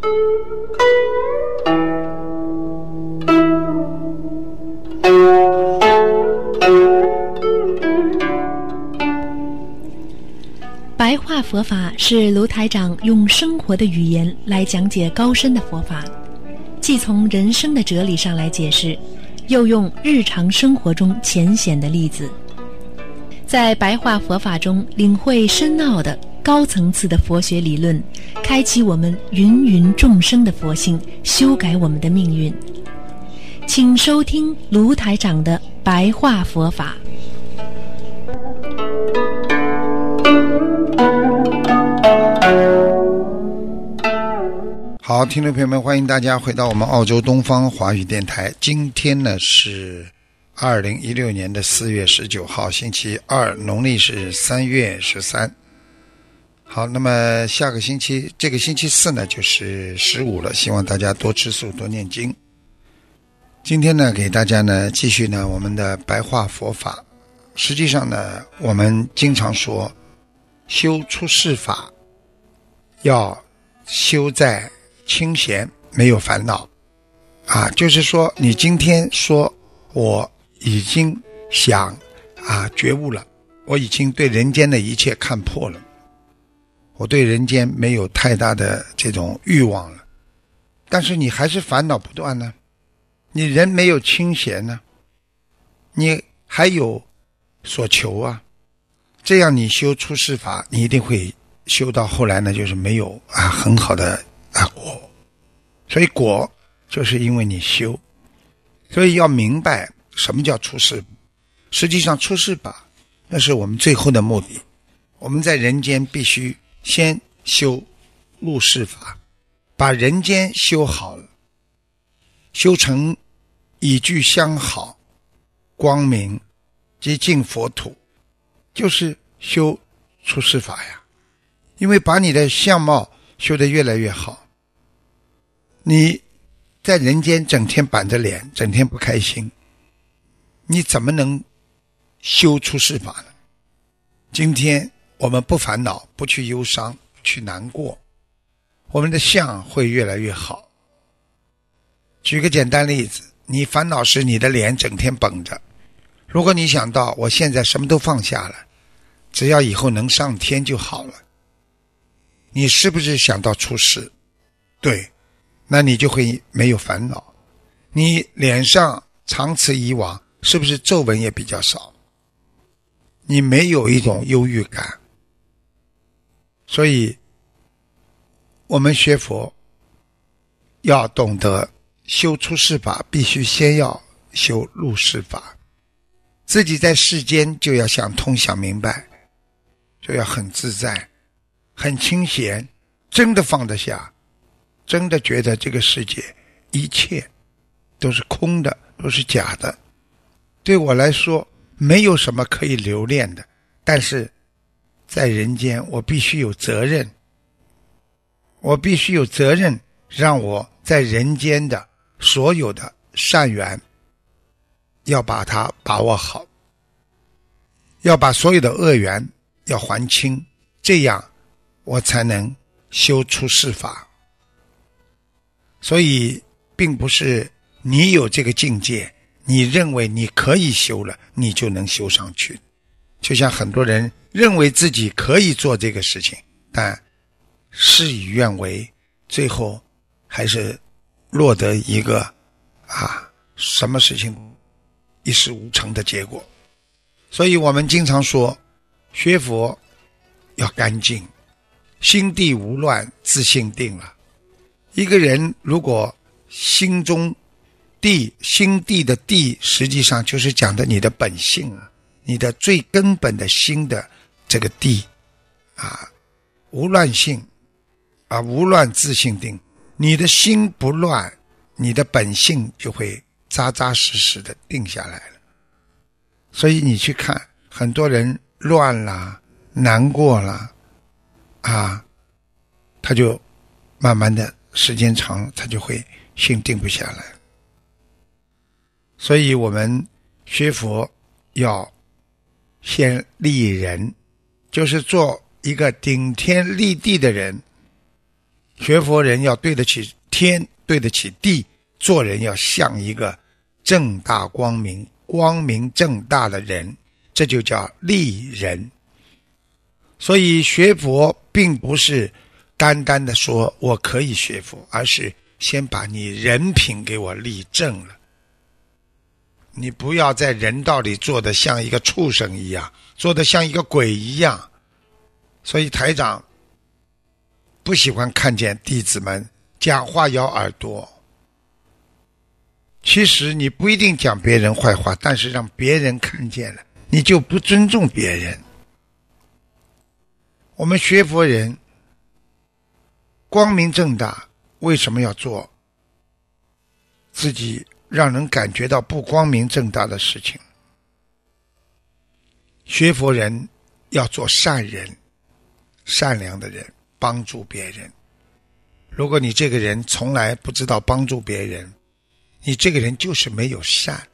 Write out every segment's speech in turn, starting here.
白话佛法是卢台长用生活的语言来讲解高深的佛法，既从人生的哲理上来解释，又用日常生活中浅显的例子，在白话佛法中领会深奥的高层次的佛学理论，开启我们芸芸众生的佛性，修改我们的命运。请收听卢台长的白话佛法。 好，听众朋友们，欢迎大家回到我们澳洲东方华语电台。今天呢是2016年的4月19号，星期二，农历是3月13。好，那么下个星期，这个星期四呢就是15了，希望大家多吃素，多念经。今天呢给大家呢继续呢我们的白话佛法。实际上呢我们经常说修出世法要修在清闲，没有烦恼啊，就是说你今天说我已经想觉悟了，我已经对人间的一切看破了，我对人间没有太大的这种欲望了，但是你还是烦恼不断呢，你人没有清闲呢，你还有所求啊，这样你修出世法，你一定会修到后来呢就是没有很好的果，所以果就是因为你修，所以要明白什么叫出世。实际上出世法那是我们最后的目的，我们在人间必须先修入世法，把人间修好了，修成以具相好光明及净佛土，就是修出世法呀。因为把你的相貌修得越来越好，你在人间整天板着脸，整天不开心，你怎么能修出世法呢？今天我们不烦恼，不去忧伤，不去难过，我们的相会越来越好。举个简单例子，你烦恼时你的脸整天绷着，如果你想到我现在什么都放下了，只要以后能上天就好了，你是不是想到出世？对，那你就会没有烦恼。你脸上长此以往，是不是皱纹也比较少？你没有一种忧郁感。所以我们学佛要懂得修出世法，必须先要修入世法。自己在世间就要想通想明白，就要很自在很清闲，真的放得下，真的觉得这个世界一切都是空的，都是假的，对我来说没有什么可以留恋的，但是在人间我必须有责任，我必须有责任让我在人间的所有的善缘要把它把握好，要把所有的恶缘要还清，这样我才能修出世法。所以并不是你有这个境界，你认为你可以修了，你就能修上去。就像很多人认为自己可以做这个事情，但事与愿违，最后还是落得一个什么事情一事无成的结果。所以我们经常说学佛要干净，心地无乱，自性定了。一个人如果心中心地的地，实际上就是讲的你的本性你的最根本的心的这个地无乱性无乱自性定。你的心不乱，你的本性就会扎扎实实的定下来了。所以你去看很多人乱了，难过了他就慢慢的时间长了，他就会心定不下来。所以我们学佛要先立人，就是做一个顶天立地的人， 学佛人要对得起天，对得起地，做人要像一个正大光明、光明正大的人，这就叫利人。所以学佛并不是单单的说我可以学佛，而是先把你人品给我立正了。你不要在人道里做得像一个畜生一样，做得像一个鬼一样。所以台长不喜欢看见弟子们讲话咬耳朵。其实你不一定讲别人坏话，但是让别人看见了，你就不尊重别人。我们学佛人光明正大，为什么要做自己让人感觉到不光明正大的事情？学佛人要做善人，善良的人，帮助别人。如果你这个人从来不知道帮助别人，你这个人就是没有善。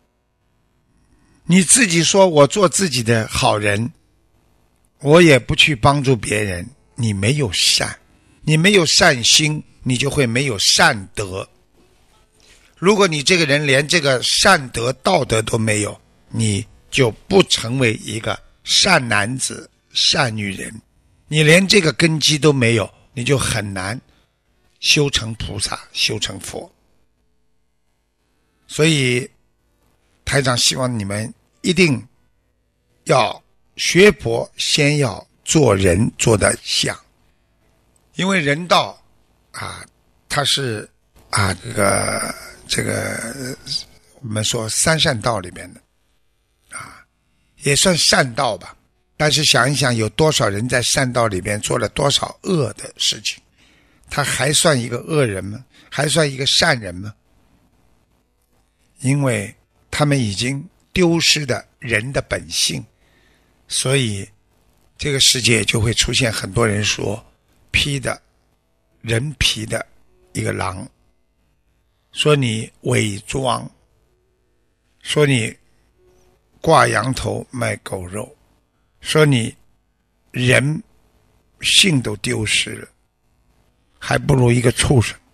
你自己说我做自己的好人，我也不去帮助别人，你没有善，你没有善心，你就会没有善德。如果你这个人连这个善德道德都没有，你就不成为一个善男子善女人。你连这个根基都没有，你就很难修成菩萨，修成佛。所以台长希望你们一定要学佛，先要做人做得像。因为人道它是这个我们说三善道里面的也算善道吧。但是想一想，有多少人在善道里面做了多少恶的事情，他还算一个恶人吗？还算一个善人吗？因为他们已经丢失了人的本性，所以这个世界就会出现很多人说人皮的一个狼，说你伪装，说你挂羊头卖狗肉，说你人性都丢失了，还不如一个畜生，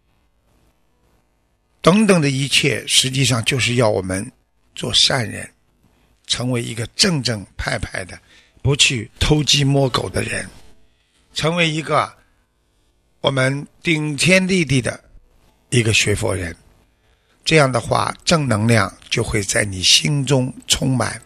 等等的一切，实际上就是要我们做善人，成为一个正正派派的，不去偷鸡摸狗的人，成为一个我们顶天立地的一个学佛人。这样的话，正能量就会在你心中充满。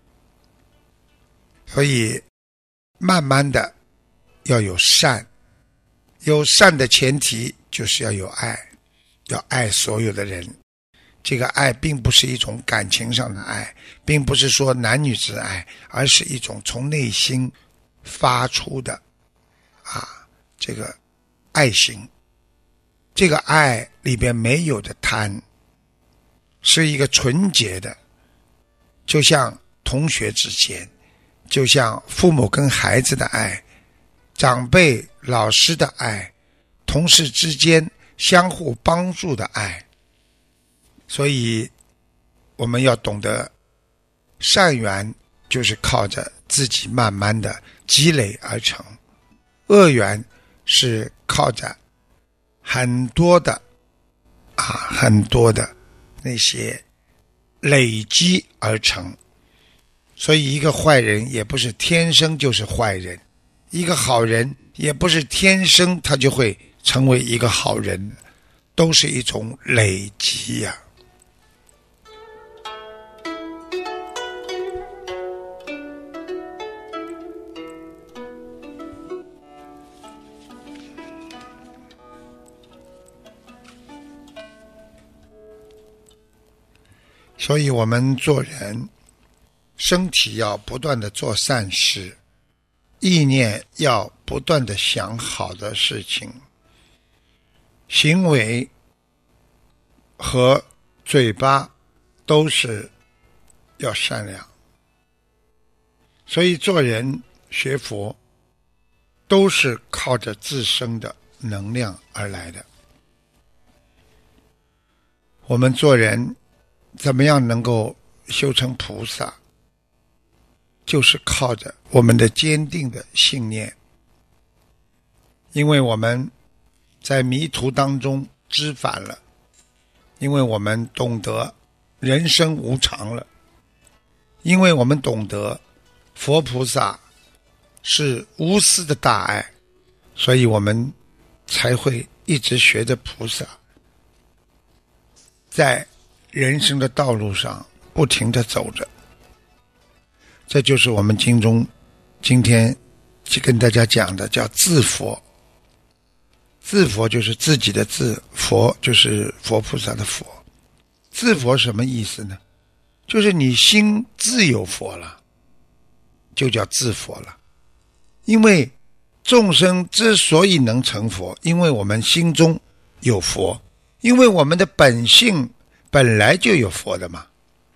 所以慢慢的要有善，有善的前提就是要有爱，要爱所有的人。这个爱并不是一种感情上的爱，并不是说男女之爱，而是一种从内心发出的这个爱心。这个爱里边没有的贪，是一个纯洁的，就像同学之间，就像父母跟孩子的爱，长辈老师的爱，同事之间相互帮助的爱。所以我们要懂得，善缘就是靠着自己慢慢的积累而成，恶缘是靠着很多的那些累积而成。所以一个坏人也不是天生就是坏人，一个好人也不是天生他就会成为一个好人，都是一种累积呀。所以我们做人，身体要不断的做善事，意念要不断的想好的事情，行为和嘴巴都是要善良。所以做人学佛都是靠着自身的能量而来的。我们做人怎么样能够修成菩萨，就是靠着我们的坚定的信念。因为我们在迷途当中知返了，因为我们懂得人生无常了，因为我们懂得佛菩萨是无私的大爱，所以我们才会一直学着菩萨，在人生的道路上不停地走着。这就是我们经中今天去跟大家讲的，叫自佛。自佛就是自己的自，佛就是佛菩萨的佛。自佛什么意思呢？就是你心自有佛了，就叫自佛了。因为众生之所以能成佛，因为我们心中有佛，因为我们的本性本来就有佛的嘛。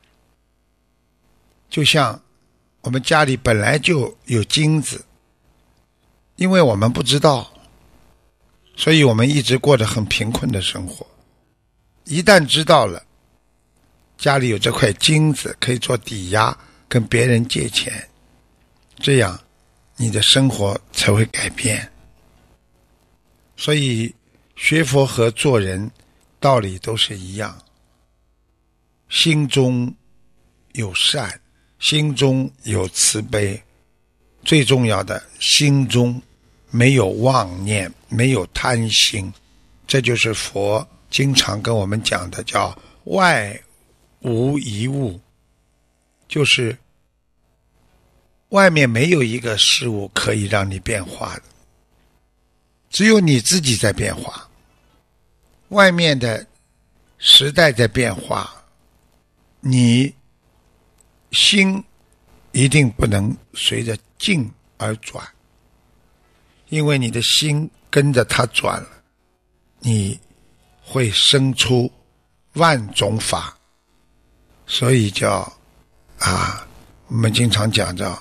就像我们家里本来就有金子，因为我们不知道，所以我们一直过着很贫困的生活。一旦知道了家里有这块金子可以做抵押跟别人借钱，这样你的生活才会改变。所以学佛和做人道理都是一样，心中有善，心中有慈悲，最重要的心中没有妄念，没有贪心。这就是佛经常跟我们讲的，叫外无一物，就是外面没有一个事物可以让你变化的，只有你自己在变化。外面的时代在变化，你心一定不能随着境而转，因为你的心跟着它转了，你会生出万种法。所以叫我们经常讲叫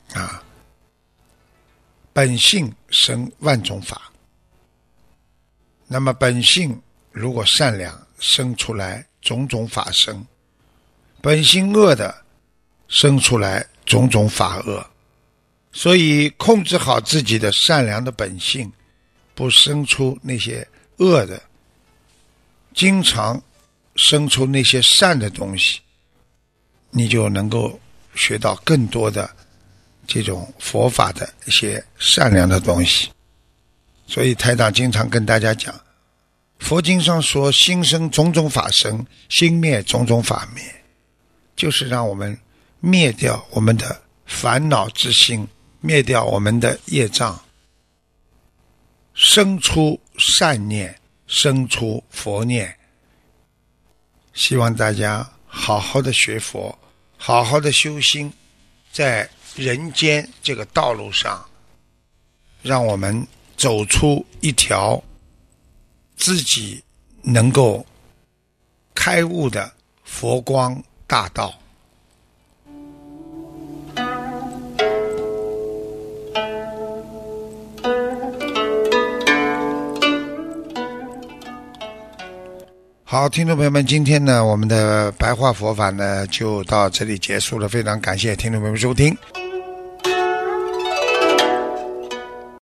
本性生万种法。那么本性如果善良，生出来种种法生；本性恶的，生出来种种法恶。所以控制好自己的善良的本性，不生出那些恶的，经常生出那些善的东西，你就能够学到更多的这种佛法的一些善良的东西。所以台长经常跟大家讲，佛经上说心生种种法生，心灭种种法灭，就是让我们灭掉我们的烦恼之心，灭掉我们的业障，生出善念，生出佛念。希望大家好好的学佛，好好的修心，在人间这个道路上，让我们走出一条自己能够开悟的佛光大道。好，听众朋友们，今天呢，我们的白话佛法呢就到这里结束了，非常感谢听众朋友们收听。